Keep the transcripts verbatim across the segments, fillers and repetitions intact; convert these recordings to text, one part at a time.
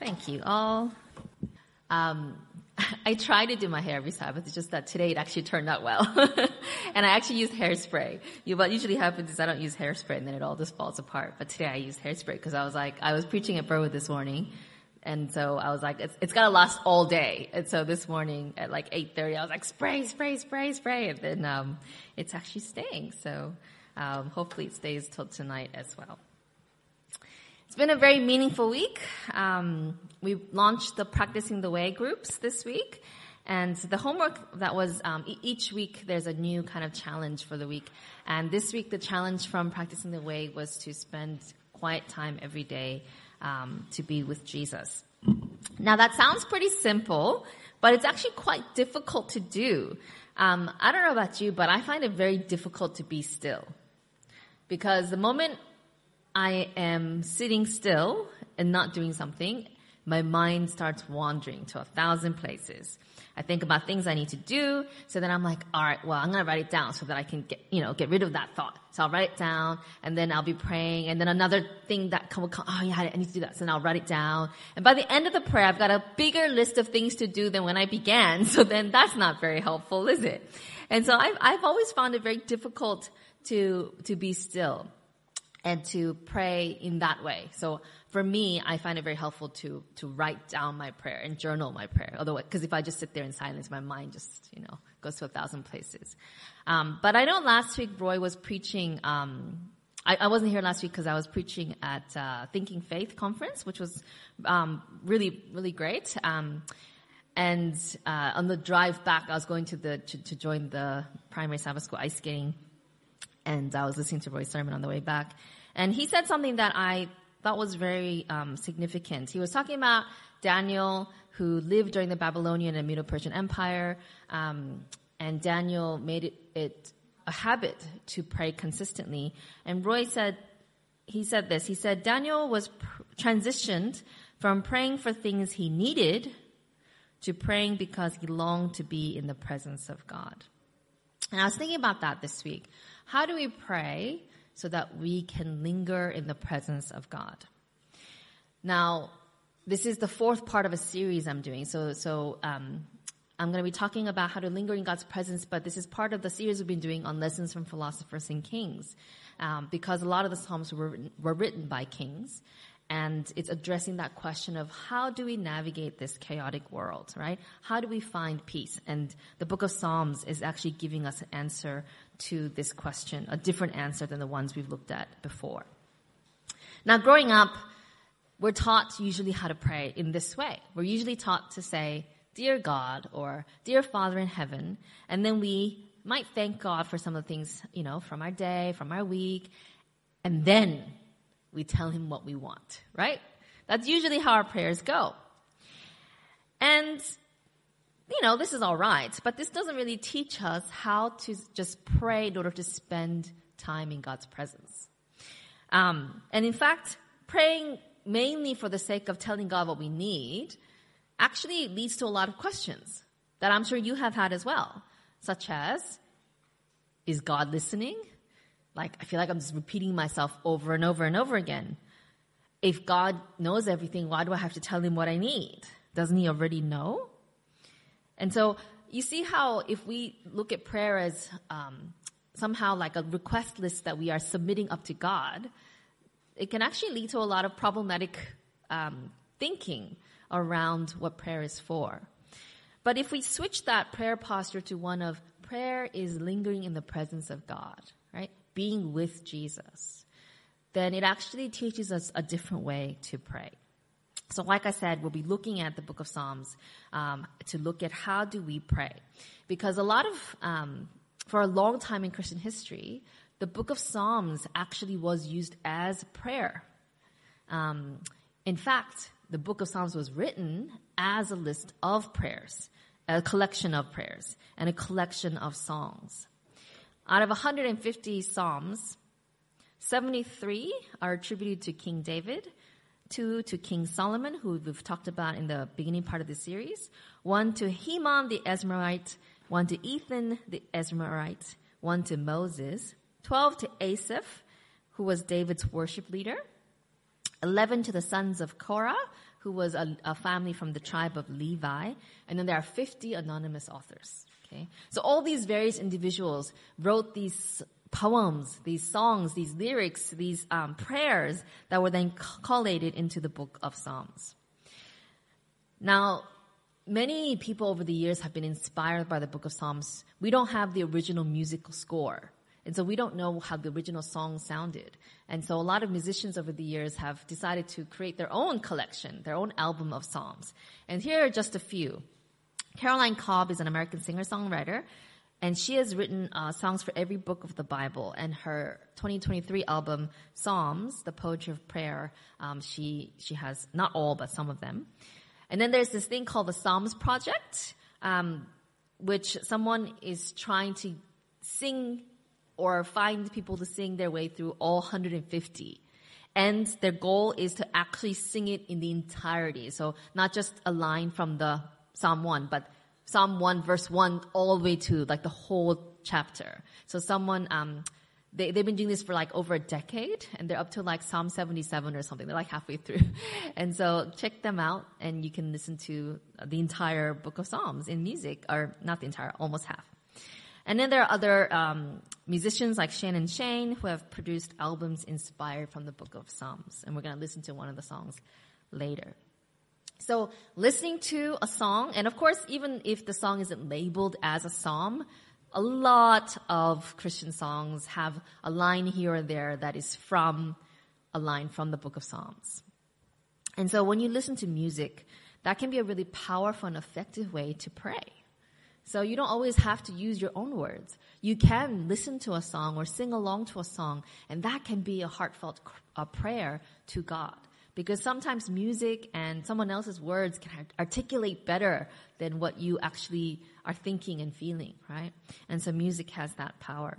Thank you all. Um, I try to do my hair every Sabbath. It's just that today it actually turned out well. And I actually used hairspray. You, what usually happens is I don't use hairspray and then it all just falls apart. But today I used hairspray because I was like, I was preaching at Burwood this morning. And so I was like, it's, it's got to last all day. And so this morning at like eight thirty, I was like, spray, spray, spray, spray. And then um, it's actually staying. So um, hopefully it stays till tonight as well. It's been a very meaningful week. Um, we launched the Practicing the Way groups this week. And the homework that was, um, e- each week there's a new kind of challenge for the week. And this week the challenge from Practicing the Way was to spend quiet time every day um, to be with Jesus. Now that sounds pretty simple, but it's actually quite difficult to do. Um, I don't know about you, but I find it very difficult to be still. Because the moment I am sitting still and not doing something, my mind starts wandering to a thousand places. I think about things I need to do, so then I'm like, all right, well, I'm going to write it down so that I can get, you know, get rid of that thought. So I'll write it down, and then I'll be praying, and then another thing that will come, oh yeah, I need to do that, so then I'll write it down. And by the end of the prayer, I've got a bigger list of things to do than when I began, so then that's not very helpful, is it? And so I've, I've always found it very difficult to, to be still and to pray in that way. So for me, I find it very helpful to, to write down my prayer and journal my prayer. Otherwise, because if I just sit there in silence, my mind just, you know, goes to a thousand places. Um, but I know last week Roy was preaching, um, I, I wasn't here last week because I was preaching at, uh, Thinking Faith conference, which was, um, really, really great. Um, and, uh, on the drive back, I was going to the, to, to join the primary Sabbath school ice skating. And I was listening to Roy's sermon on the way back. And he said something that I thought was very um, significant. He was talking about Daniel, who lived during the Babylonian and Medo-Persian Empire. Um, and Daniel made it, it a habit to pray consistently. And Roy said, he said this, he said, Daniel was pr- transitioned from praying for things he needed to praying because he longed to be in the presence of God. And I was thinking about that this week. How do we pray so that we can linger in the presence of God? Now, this is the fourth part of a series I'm doing. So, so um, I'm going to be talking about how to linger in God's presence, but this is part of the series we've been doing on lessons from philosophers and kings, um, because a lot of the Psalms were written, were written by kings. And it's addressing that question of how do we navigate this chaotic world, right? How do we find peace? And the book of Psalms is actually giving us an answer to this question, a different answer than the ones we've looked at before. Now, growing up, we're taught usually how to pray in this way. We're usually taught to say, Dear God, or Dear Father in heaven, and then we might thank God for some of the things, you know, from our day, from our week, and then we tell him what we want, right? That's usually how our prayers go. And, you know, this is all right, but this doesn't really teach us how to just pray in order to spend time in God's presence. Um, and in fact, praying mainly for the sake of telling God what we need actually leads to a lot of questions that I'm sure you have had as well, such as, is God listening? Like, I feel like I'm just repeating myself over and over and over again. If God knows everything, why do I have to tell him what I need? Doesn't he already know? And so you see how if we look at prayer as um, somehow like a request list that we are submitting up to God, it can actually lead to a lot of problematic um, thinking around what prayer is for. But if we switch that prayer posture to one of prayer is lingering in the presence of God, right? Being with Jesus, then it actually teaches us a different way to pray. So like I said, we'll be looking at the book of Psalms um, to look at how do we pray. Because a lot of, um, for a long time in Christian history, the book of Psalms actually was used as prayer. Um, in fact, the book of Psalms was written as a list of prayers, a collection of prayers, and a collection of songs. Out of one hundred fifty Psalms, seventy-three are attributed to King David, two to King Solomon, who we've talked about in the beginning part of the series, one to Heman the Ezraite, one to Ethan the Ezraite, one to Moses, twelve to Asaph, who was David's worship leader, eleven to the sons of Korah, who was a, a family from the tribe of Levi. And then there are fifty anonymous authors. Okay, so all these various individuals wrote these poems, these songs, these lyrics, these um, prayers that were then collated into the book of Psalms. Now, many people over the years have been inspired by the book of Psalms. We don't have the original musical score. And so we don't know how the original song sounded. And so a lot of musicians over the years have decided to create their own collection, their own album of psalms. And here are just a few. Caroline Cobb is an American singer-songwriter, and she has written uh, songs for every book of the Bible. And her twenty twenty-three album, Psalms, the Poetry of Prayer, um, she she has not all, but some of them. And then there's this thing called the Psalms Project, um, which someone is trying to sing or find people to sing their way through all one hundred fifty. And their goal is to actually sing it in the entirety. So not just a line from the Psalm one, but Psalm one verse one all the way to like the whole chapter. So someone, um, they, they've been doing this for like over a decade, and they're up to like Psalm seventy-seven or something. They're like halfway through. And so check them out, and you can listen to the entire book of Psalms in music, or not the entire, almost half. And then there are other um, musicians like Shannon Shane who have produced albums inspired from the book of Psalms. And we're going to listen to one of the songs later. So listening to a song, and of course, even if the song isn't labeled as a psalm, a lot of Christian songs have a line here or there that is from a line from the book of Psalms. And so when you listen to music, that can be a really powerful and effective way to pray. So you don't always have to use your own words. You can listen to a song or sing along to a song, and that can be a heartfelt a prayer to God. Because sometimes music and someone else's words can articulate better than what you actually are thinking and feeling, right? And so music has that power.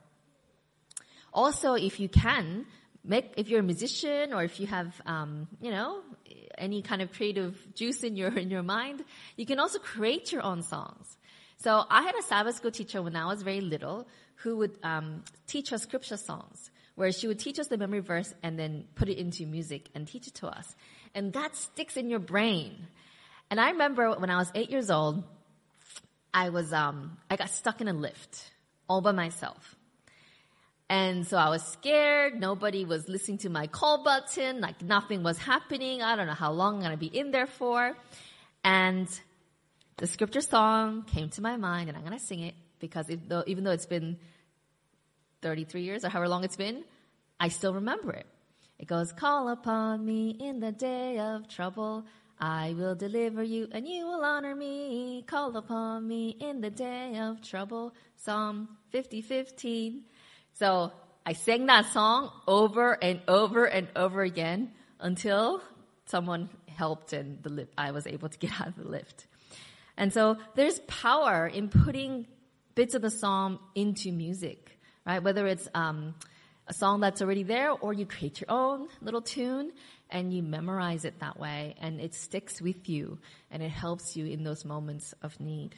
Also, if you can, make, if you're a musician or if you have, um, you know, any kind of creative juice in your in your mind, you can also create your own songs. So I had a Sabbath school teacher when I was very little who would um, teach us scripture songs, where she would teach us the memory verse and then put it into music and teach it to us. And that sticks in your brain. And I remember when I was eight years old, I was um, I got stuck in a lift all by myself. And so I was scared. Nobody was listening to my call button. Like nothing was happening. I don't know how long I'm going to be in there for. And the scripture song came to my mind, and I'm going to sing it because it, though, even though it's been thirty-three years or however long it's been, I still remember it. It goes, call upon me in the day of trouble. I will deliver you and you will honor me. Call upon me in the day of trouble. Psalm fifty fifteen. So I sang that song over and over and over again until someone helped and the lift, I was able to get out of the lift. And so there's power in putting bits of the psalm into music, right? Whether it's um, a song that's already there or you create your own little tune and you memorize it that way, and it sticks with you and it helps you in those moments of need.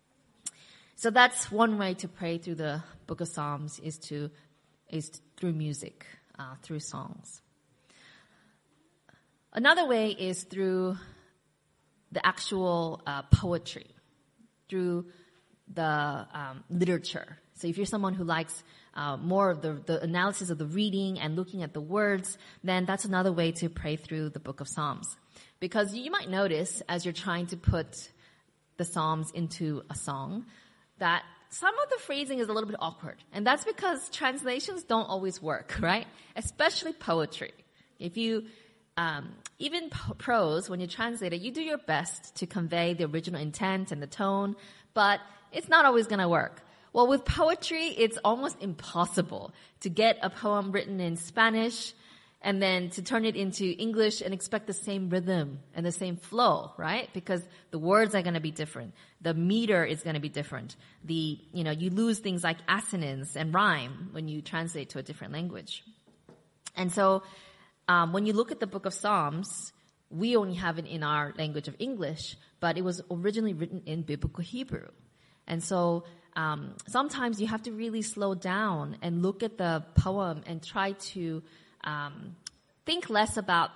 So that's one way to pray through the book of Psalms, is to is through music, uh, through songs. Another way is through the actual uh, poetry, through the um, literature. So if you're someone who likes uh, more of the, the analysis of the reading and looking at the words, then that's another way to pray through the book of Psalms. Because you might notice as you're trying to put the Psalms into a song that some of the phrasing is a little bit awkward. And that's because translations don't always work, right? Especially poetry. If you Um, even prose, when you translate it, you do your best to convey the original intent and the tone, but it's not always going to work. Well, with poetry, it's almost impossible to get a poem written in Spanish and then to turn it into English and expect the same rhythm and the same flow, right? Because the words are going to be different. The meter is going to be different. The, you know, you lose things like assonance and rhyme when you translate to a different language. And so, Um, when you look at the book of Psalms, we only have it in our language of English, but it was originally written in biblical Hebrew. And so um, sometimes you have to really slow down and look at the poem and try to um, think less about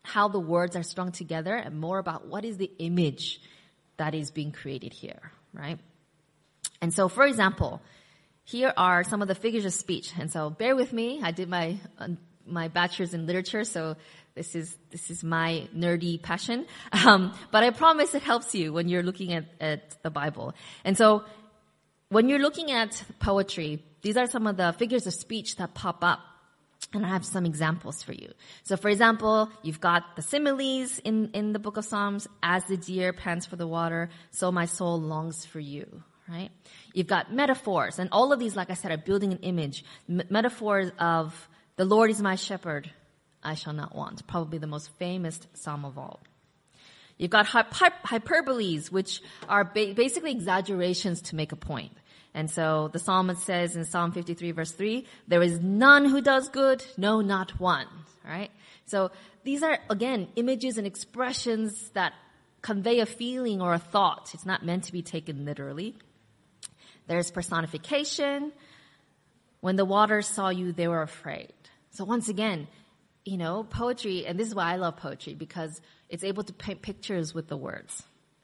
how the words are strung together and more about what is the image that is being created here, right? And so, for example, here are some of the figures of speech. And so bear with me. I did my uh, my bachelor's in literature, so this is this is my nerdy passion. Um, but I promise it helps you when you're looking at, at the Bible. And so when you're looking at poetry, these are some of the figures of speech that pop up. And I have some examples for you. So for example, you've got the similes in, in the book of Psalms. As the deer pants for the water, so my soul longs for you, right? You've got metaphors. And all of these, like I said, are building an image. M- metaphors of the Lord is my shepherd, I shall not want. Probably the most famous psalm of all. You've got hyper- hyperboles, which are ba- basically exaggerations to make a point. And so the psalmist says in Psalm fifty-three verse three, there is none who does good, no, not one, right? So these are, again, images and expressions that convey a feeling or a thought. It's not meant to be taken literally. There's personification. When the waters saw you, they were afraid. So once again, you know, poetry, and this is why I love poetry, because it's able to paint pictures with the words.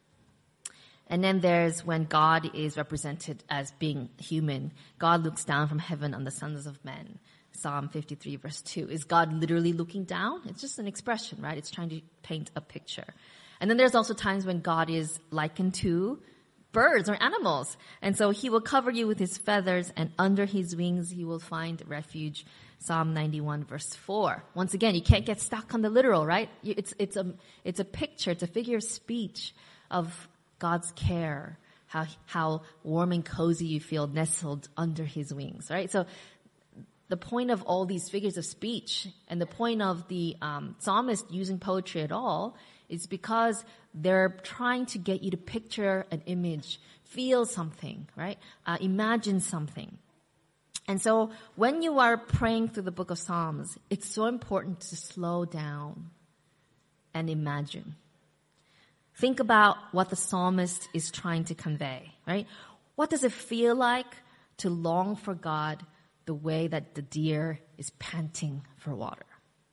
And then there's when God is represented as being human. God looks down from heaven on the sons of men. Psalm fifty-three verse two. Is God literally looking down? It's just an expression, right? It's trying to paint a picture. And then there's also times when God is likened to birds or animals. And so he will cover you with his feathers, and under his wings he will find refuge. Psalm ninety-one verse four. Once again, you can't get stuck on the literal, right? It's, it's a, it's a picture, it's a figure of speech of God's care, how, how warm and cozy you feel nestled under his wings, right? So the point of all these figures of speech and the point of the um, psalmist using poetry at all is because they're trying to get you to picture an image, feel something, right? Uh, imagine something. And so when you are praying through the book of Psalms, it's so important to slow down and imagine. Think about what the psalmist is trying to convey, right? What does it feel like to long for God the way that the deer is panting for water?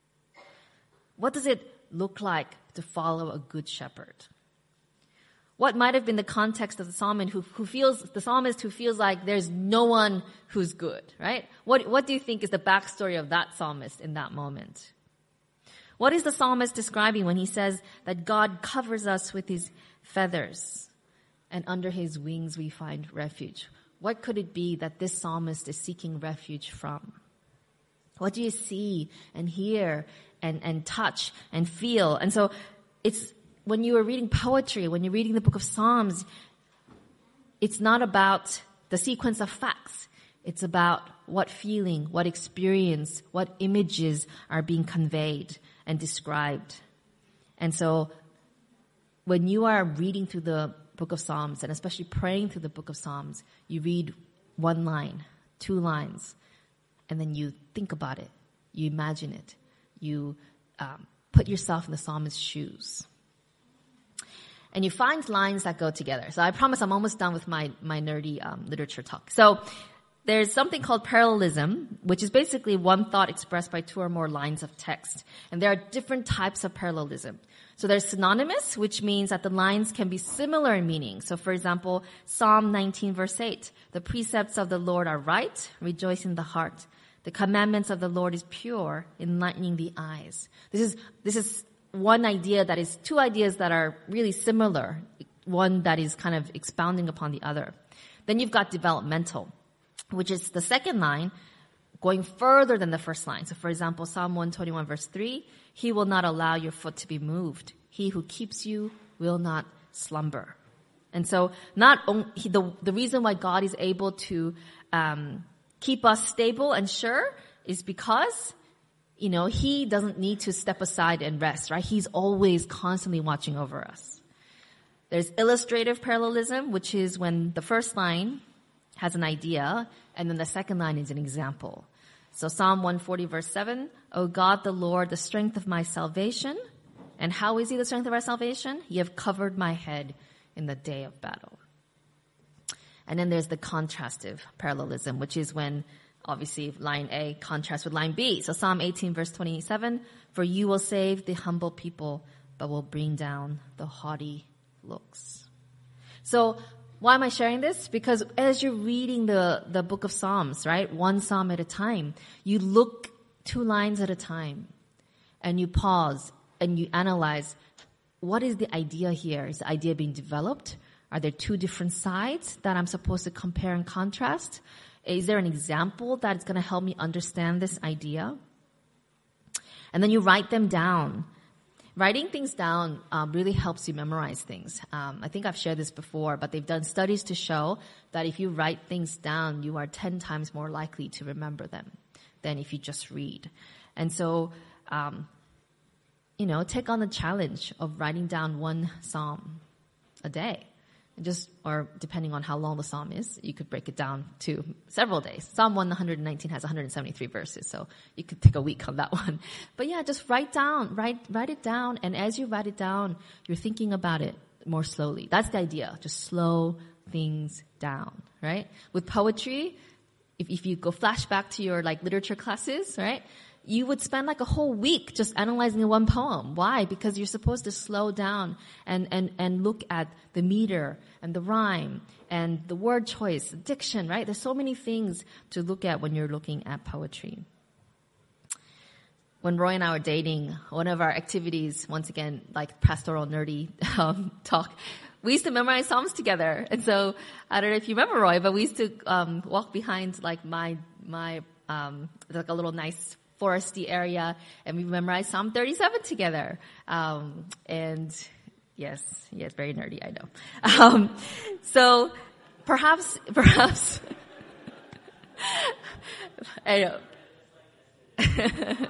What does it look like to follow a good shepherd? What might have been the context of the psalmist who, who feels, the psalmist who feels like there's no one who's good, right? What, what do you think is the backstory of that psalmist in that moment? What is the psalmist describing when he says that God covers us with his feathers and under his wings we find refuge? What could it be that this psalmist is seeking refuge from? What do you see and hear and, and touch and feel? And so it's, when you are reading poetry, when you're reading the book of Psalms, it's not about the sequence of facts. It's about what feeling, what experience, what images are being conveyed and described. And so when you are reading through the book of Psalms, and especially praying through the book of Psalms, you read one line, two lines, and then you think about it. You imagine it. You um, put yourself in the psalmist's shoes. And you find lines that go together. So I promise I'm almost done with my, my nerdy um, literature talk. So there's something called parallelism, which is basically one thought expressed by two or more lines of text. And there are different types of parallelism. So there's synonymous, which means that the lines can be similar in meaning. So for example, Psalm nineteen verse eight, the precepts of the Lord are right, rejoice in the heart. The commandments of the Lord is pure, enlightening the eyes. This is, this is one idea that is two ideas that are really similar, one that is kind of expounding upon the other. Then you've got developmental, which is the second line going further than the first line. So for example, Psalm one twenty-one verse three, he will not allow your foot to be moved. He who keeps you will not slumber. And so not only, the, the reason why God is able to um, keep us stable and sure is because you know, he doesn't need to step aside and rest, right? He's always constantly watching over us. There's illustrative parallelism, which is when the first line has an idea and then the second line is an example. So Psalm one forty verse seven, O God the Lord, the strength of my salvation. And how is he the strength of our salvation? You have covered my head in the day of battle. And then there's the contrastive parallelism, which is when obviously, line A contrasts with line B. So Psalm eighteen, verse twenty-seven, for you will save the humble people, but will bring down the haughty looks. So why am I sharing this? Because as you're reading the, the book of Psalms, right, one psalm at a time, you look two lines at a time and you pause and you analyze, what is the idea here? Is the idea being developed? Are there two different sides that I'm supposed to compare and contrast? Is there an example that's going to help me understand this idea? And then you write them down. Writing things down um, really helps you memorize things. Um, I think I've shared this before, but they've done studies to show that if you write things down, you are ten times more likely to remember them than if you just read. And so, um, you know, take on the challenge of writing down one psalm a day. Just, or depending on how long the psalm is, you could break it down to several days. Psalm one nineteen has one hundred seventy-three verses, so you could take a week on that one. But yeah, just write down, write, write it down, and as you write it down, you're thinking about it more slowly. That's the idea. Just slow things down, right? With poetry, if, if you go flashback to your like literature classes, right? You would spend like a whole week just analyzing one poem. Why? Because you're supposed to slow down and, and, and look at the meter and the rhyme and the word choice, the diction, right? There's so many things to look at when you're looking at poetry. When Roy and I were dating, one of our activities, once again, like pastoral nerdy um, talk, we used to memorize psalms together. And so, I don't know if you remember Roy, but we used to um, walk behind like my, my um, like a little nice foresty area, and we memorized Psalm thirty-seven together. Um, and yes, yes, very nerdy, I know. Um, so perhaps, perhaps, I know.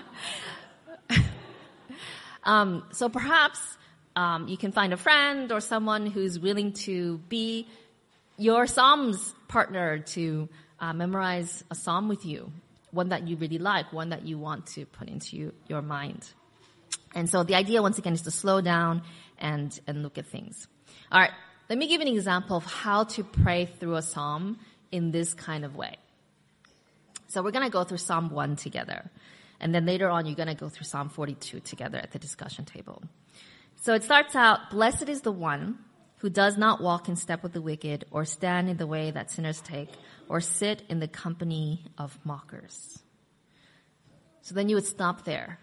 um, so perhaps um, you can find a friend or someone who's willing to be your Psalms partner to uh, memorize a psalm with you. One that you really like, one that you want to put into you, your mind. And so the idea, once again, is to slow down and, and look at things. All right, let me give an example of how to pray through a psalm in this kind of way. So we're going to go through Psalm one together. And then later on, you're going to go through Psalm forty-two together at the discussion table. So it starts out, blessed is the one who does not walk in step with the wicked, or stand in the way that sinners take, or sit in the company of mockers. So then you would stop there.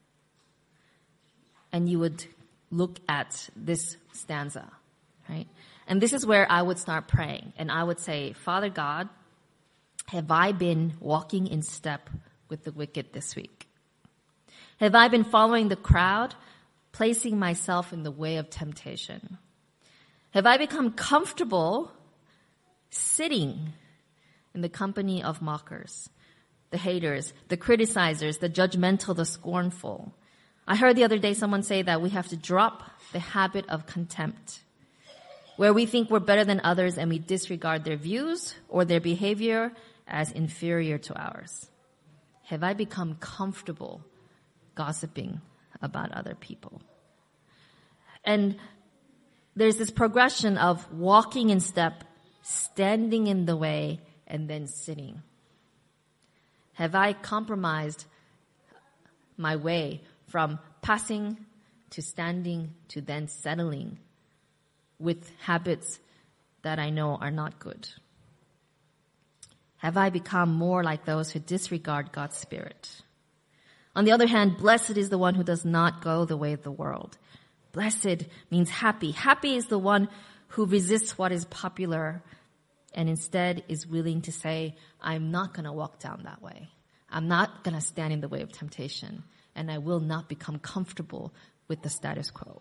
And you would look at this stanza, right? And this is where I would start praying. And I would say, Father God, have I been walking in step with the wicked this week? Have I been following the crowd, placing myself in the way of temptation? Have I become comfortable sitting in the company of mockers, the haters, the criticizers, the judgmental, the scornful? I heard the other day someone say that we have to drop the habit of contempt, where we think we're better than others and we disregard their views or their behavior as inferior to ours. Have I become comfortable gossiping about other people? And there's this progression of walking in step, standing in the way, and then sitting. Have I compromised my way from passing to standing to then settling with habits that I know are not good? Have I become more like those who disregard God's Spirit? On the other hand, blessed is the one who does not go the way of the world. Blessed means happy. Happy is the one who resists what is popular and instead is willing to say, I'm not going to walk down that way. I'm not going to stand in the way of temptation, and I will not become comfortable with the status quo.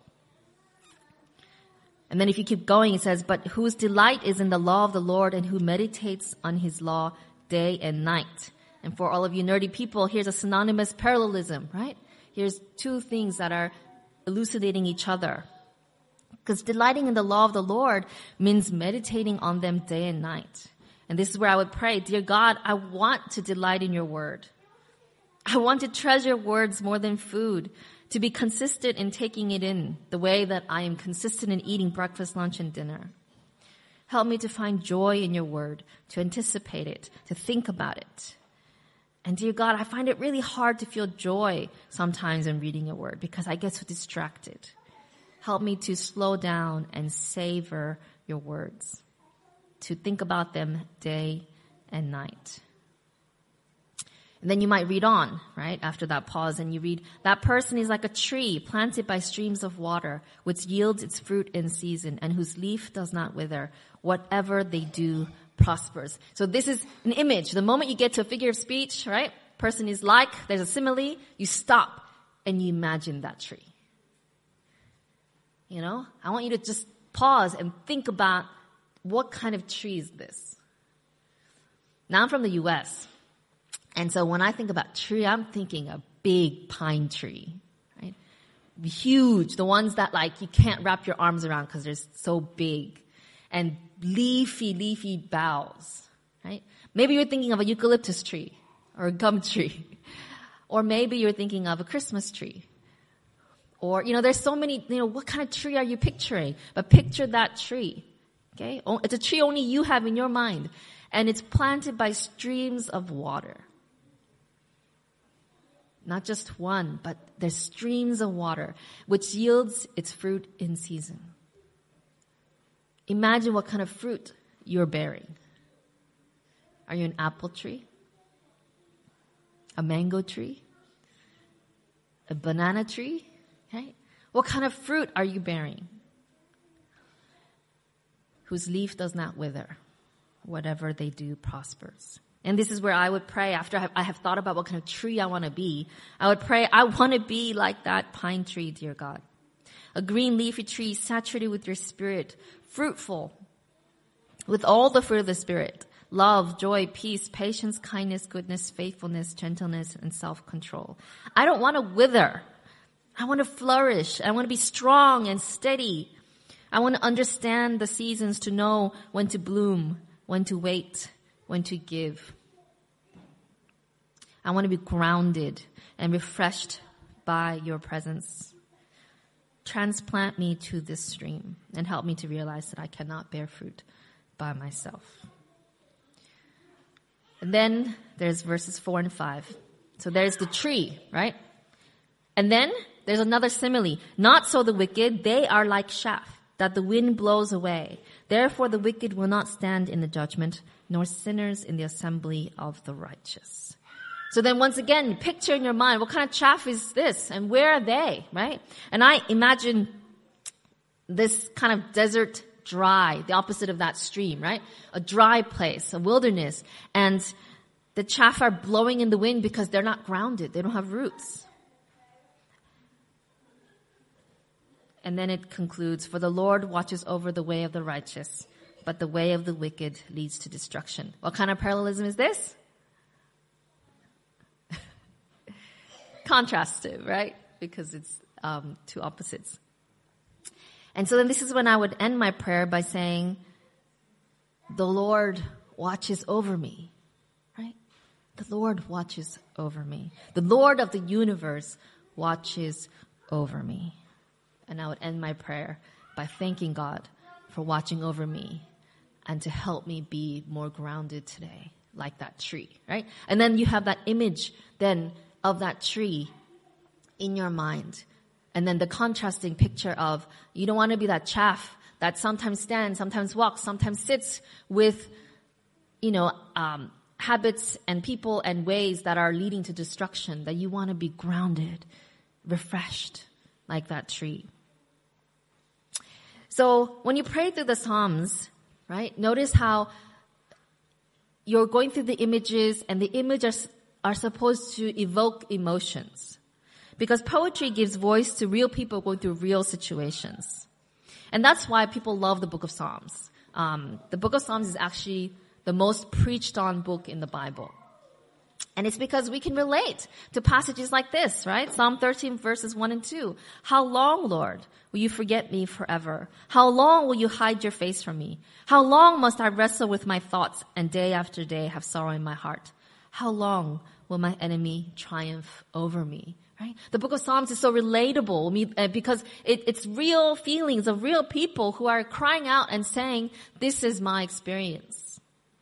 And then if you keep going, it says, but whose delight is in the law of the Lord and who meditates on his law day and night. And for all of you nerdy people, here's a synonymous parallelism, right? Here's two things that are elucidating each other. Because delighting in the law of the Lord means meditating on them day and night. And this is where I would pray, dear God, I want to delight in your word. I want to treasure words more than food, to be consistent in taking it in the way that I am consistent in eating breakfast, lunch, and dinner. Help me to find joy in your word, to anticipate it, to think about it. And dear God, I find it really hard to feel joy sometimes in reading your word because I get so distracted. Help me to slow down and savor your words, to think about them day and night. And then you might read on, right, after that pause, and you read, that person is like a tree planted by streams of water, which yields its fruit in season, and whose leaf does not wither. Whatever they do prospers. So this is an image. The moment you get to a figure of speech, right, person is like, there's a simile, you stop and you imagine that tree. You know, I want you to just pause and think about what kind of tree is this? Now I'm from the U S, and so when I think about tree, I'm thinking a big pine tree, right? Huge, the ones that like you can't wrap your arms around because they're so big, and leafy, leafy boughs, right? Maybe you're thinking of a eucalyptus tree or a gum tree, or maybe you're thinking of a Christmas tree. Or, you know, there's so many, you know, what kind of tree are you picturing? But picture that tree, okay? It's a tree only you have in your mind, and it's planted by streams of water. Not just one, but there's streams of water, which yields its fruit in season. Imagine what kind of fruit you're bearing. Are you an apple tree? A mango tree? A banana tree? Okay. What kind of fruit are you bearing? Whose leaf does not wither. Whatever they do prospers. And this is where I would pray after I have thought about what kind of tree I want to be. I would pray, I want to be like that pine tree, dear God. A green leafy tree saturated with your spirit, fruitful with all the fruit of the spirit. Love, joy, peace, patience, kindness, goodness, faithfulness, gentleness, and self-control. I don't want to wither. I want to flourish. I want to be strong and steady. I want to understand the seasons, to know when to bloom, when to wait, when to give. I want to be grounded and refreshed by your presence. Transplant me to this stream and help me to realize that I cannot bear fruit by myself. And then there's verses four and five. So there's the tree, right? And then there's another simile. Not so the wicked, they are like chaff that the wind blows away. Therefore the wicked will not stand in the judgment, nor sinners in the assembly of the righteous. So then once again, picture in your mind, what kind of chaff is this? And where are they, right? And I imagine this kind of desert dry, the opposite of that stream, right? A dry place, a wilderness. And the chaff are blowing in the wind because they're not grounded. They don't have roots. And then it concludes, for the Lord watches over the way of the righteous, but the way of the wicked leads to destruction. What kind of parallelism is this? Contrastive, right? Because it's um, two opposites. And so then this is when I would end my prayer by saying, the Lord watches over me, right? The Lord watches over me. The Lord of the universe watches over me. And I would end my prayer by thanking God for watching over me and to help me be more grounded today, like that tree, right? And then you have that image then of that tree in your mind. And then the contrasting picture of you don't want to be that chaff that sometimes stands, sometimes walks, sometimes sits with, you know, um, habits and people and ways that are leading to destruction, that you want to be grounded, refreshed like that tree. So when you pray through the Psalms, right, notice how you're going through the images, and the images are, are supposed to evoke emotions. Because poetry gives voice to real people going through real situations. And that's why people love the book of Psalms. Um, the book of Psalms is actually the most preached on book in the Bible. And it's because we can relate to passages like this, right? Psalm thirteen verses one and two. How long, Lord, will you forget me forever? How long will you hide your face from me? How long must I wrestle with my thoughts and day after day have sorrow in my heart? How long will my enemy triumph over me? Right? The book of Psalms is so relatable because it, it's real feelings of real people who are crying out and saying, this is my experience.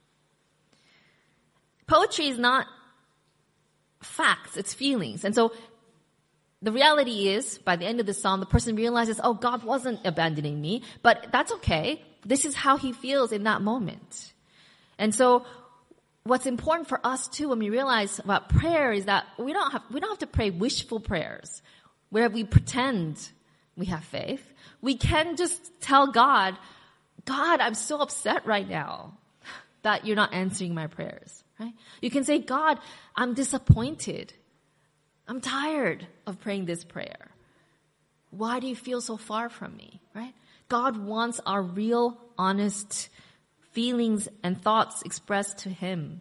Poetry is not facts, it's feelings. And so the reality is, by the end of the psalm, the person realizes, oh, God wasn't abandoning me, but that's okay. This is how he feels in that moment. And so what's important for us too when we realize about prayer is that we don't have, we don't have to pray wishful prayers where we pretend we have faith. We can just tell God, God, I'm so upset right now that you're not answering my prayers, right? You can say, God, I'm disappointed. I'm tired of praying this prayer. Why do you feel so far from me, right? God wants our real, honest feelings and thoughts expressed to him.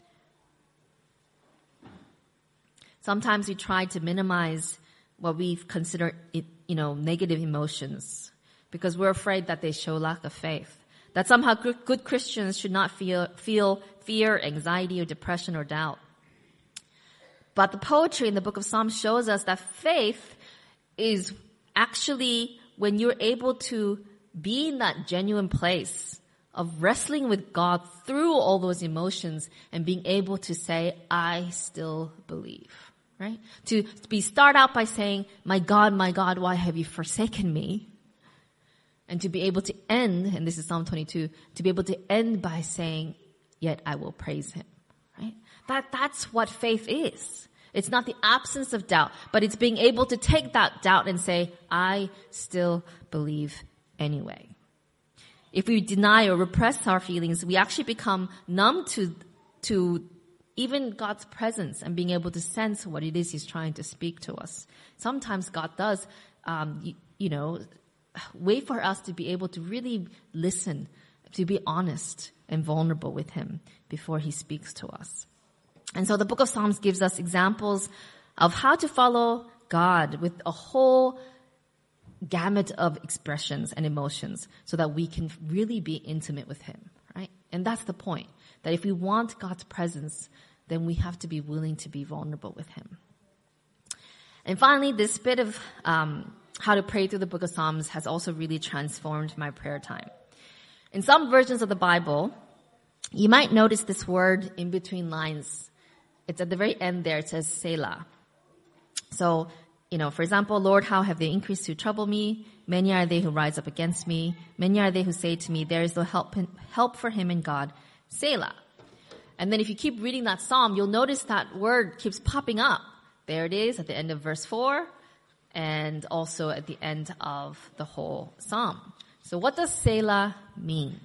Sometimes we try to minimize what we consider, you know, negative emotions because we're afraid that they show lack of faith. That somehow good Christians should not feel, feel fear, anxiety, or depression or doubt. But the poetry in the book of Psalms shows us that faith is actually when you're able to be in that genuine place of wrestling with God through all those emotions and being able to say, I still believe, right? To, to be start out by saying, my God, my God, why have you forsaken me? And to be able to end, and this is Psalm twenty-two, to be able to end by saying, yet I will praise him, right? That, that's what faith is. It's not the absence of doubt, but it's being able to take that doubt and say, I still believe anyway. If we deny or repress our feelings, we actually become numb to, to even God's presence and being able to sense what it is he's trying to speak to us. Sometimes God does, um, you, you know, wait for us to be able to really listen, to be honest and vulnerable with him before he speaks to us. And so the book of Psalms gives us examples of how to follow God with a whole gamut of expressions and emotions so that we can really be intimate with him, right? And that's the point, that if we want God's presence, then we have to be willing to be vulnerable with him. And finally, this bit of um, how to pray through the book of Psalms has also really transformed my prayer time. In some versions of the Bible, you might notice this word in between lines. It's at the very end there. It says Selah. So, you know, for example, Lord, how have they increased to trouble me? Many are they who rise up against me. Many are they who say to me, there is no help, help for him in God. Selah. And then if you keep reading that psalm, you'll notice that word keeps popping up. There it is at the end of verse four and also at the end of the whole psalm. So what does Selah mean?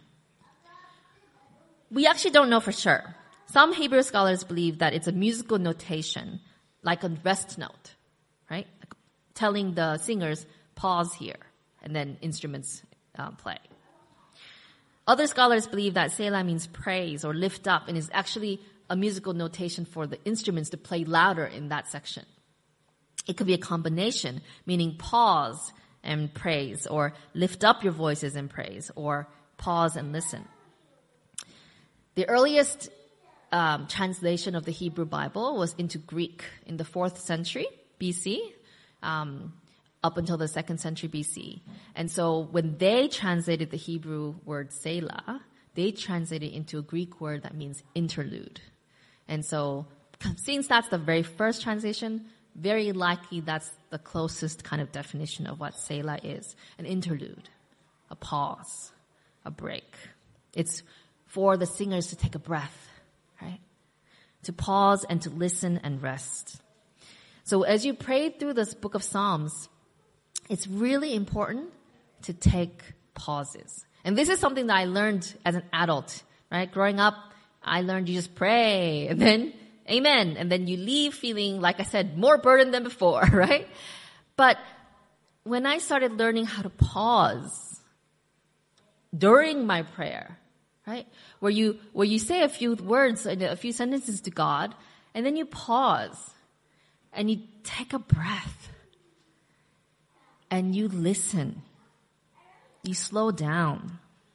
We actually don't know for sure. Some Hebrew scholars believe that it's a musical notation, like a rest note, right? Like telling the singers, pause here, and then instruments uh, play. Other scholars believe that Selah means praise or lift up and is actually a musical notation for the instruments to play louder in that section. It could be a combination, meaning pause and praise, or lift up your voices in praise, or pause and listen. The earliest um, translation of the Hebrew Bible was into Greek in the fourth century B C, um, up until the second century B C. And so when they translated the Hebrew word Selah, they translated it into a Greek word that means interlude. And so since that's the very first translation, very likely that's the closest kind of definition of what Selah is. An interlude, a pause, a break. It's for the singers to take a breath, right? To pause and to listen and rest. So as you pray through this book of Psalms, it's really important to take pauses. And this is something that I learned as an adult, right? Growing up, I learned you just pray and then amen. And then you leave feeling, like I said, more burdened than before, right? But when I started learning how to pause during my prayer, right? Where you, where you say a few words, a few sentences to God, and then you pause and you take a breath and you listen. You slow down.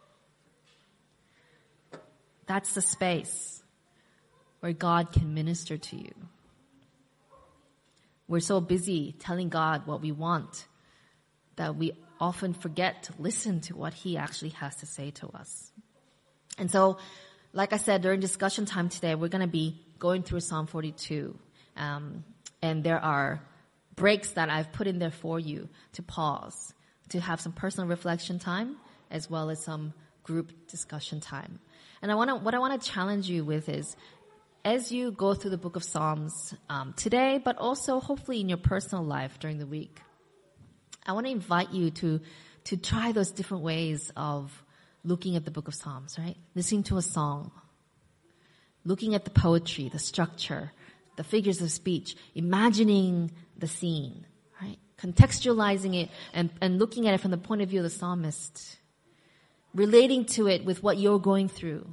That's the space where God can minister to you. we're so busy telling God what we want that we often forget to listen to what He actually has to say to us. And so, like I said, during discussion time today, we're going to be going through Psalm forty-two. Um, and there are breaks that I've put in there for you to pause, to have some personal reflection time, as well as some group discussion time. And I want to, what I want to challenge you with is, as you go through the book of Psalms um, today, but also hopefully in your personal life during the week, I want to invite you to to try those different ways of looking at the book of Psalms, right? Listening to a song, looking at the poetry, the structure, the figures of speech, imagining the scene, right? Contextualizing it and, and looking at it from the point of view of the psalmist, relating to it with what you're going through,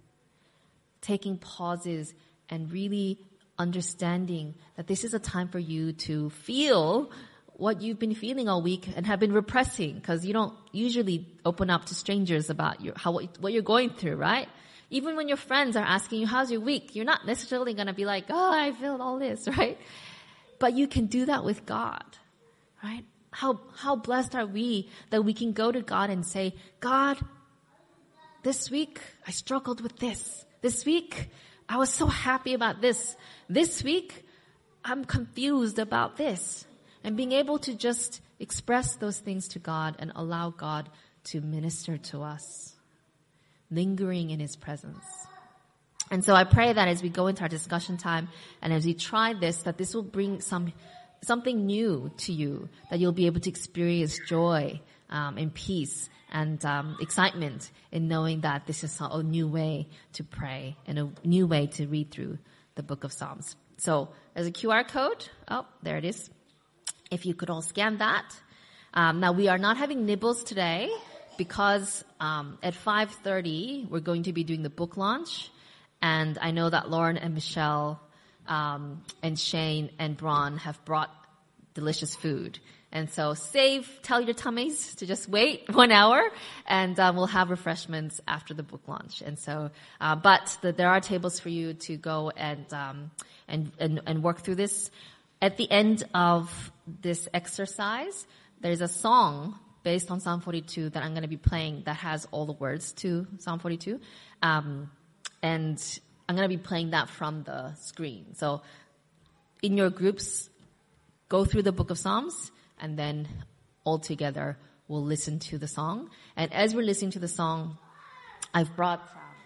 taking pauses and really understanding that this is a time for you to feel what you've been feeling all week and have been repressing, because you don't usually open up to strangers about your, how, what you're going through, right? Even when your friends are asking you, how's your week? You're not necessarily going to be like, oh, I feel all this, right? But you can do that with God, right? How, how blessed are we that we can go to God and say, God, this week I struggled with this. This week I was so happy about this. This week I'm confused about this. And being able to just express those things to God and allow God to minister to us, lingering in His presence. And so I pray that as we go into our discussion time and as we try this, that this will bring some something new to you, that you'll be able to experience joy um, and peace and um, excitement in knowing that this is a new way to pray and a new way to read through the book of Psalms. So there's a Q R code. Oh, there it is. If you could all scan that. Um, now, we are not having nibbles today because um, at five thirty, we're going to be doing the book launch. And I know that Lauren and Michelle um, and Shane and Braun have brought delicious food. And so save, tell your tummies to just wait one hour, and um, we'll have refreshments after the book launch. And so, uh, but the, there are tables for you to go and, um, and, and, and work through this. At the end of this exercise, there's a song based on Psalm forty-two that I'm going to be playing that has all the words to Psalm forty-two. Um, and I'm going to be playing that from the screen. So in your groups, go through the book of Psalms, and then all together we'll listen to the song. And as we're listening to the song, I've brought...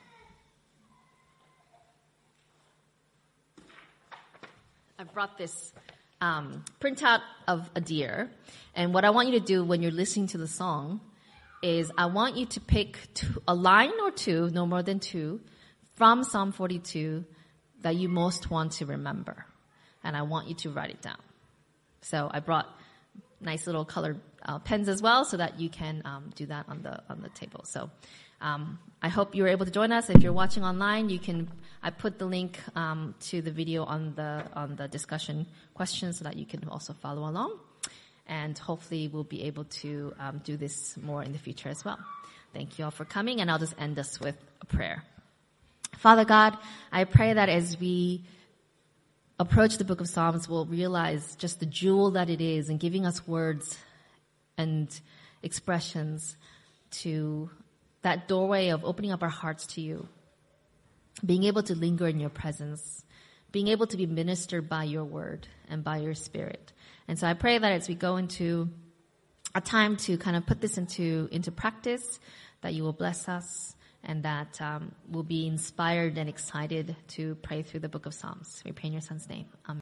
I've brought this um, printout of a deer. And what I want you to do when you're listening to the song is I want you to pick two, a line or two, no more than two, from Psalm forty-two that you most want to remember. And I want you to write it down. So I brought nice little colored uh, pens as well so that you can um, do that on the on the table. So um, I hope you were able to join us. If you're watching online, you can. I put the link um, to the video on the on the discussion questions so that you can also follow along. And hopefully we'll be able to um, do this more in the future as well. Thank you all for coming, and I'll just end us with a prayer. Father God, I pray that as we approach the book of Psalms, we'll realize just the jewel that it is in giving us words and expressions to that doorway of opening up our hearts to you, being able to linger in your presence, being able to be ministered by your word and by your spirit. And so I pray that as we go into a time to kind of put this into, into practice, that you will bless us and that um, we'll be inspired and excited to pray through the book of Psalms. We pray in your son's name. Amen.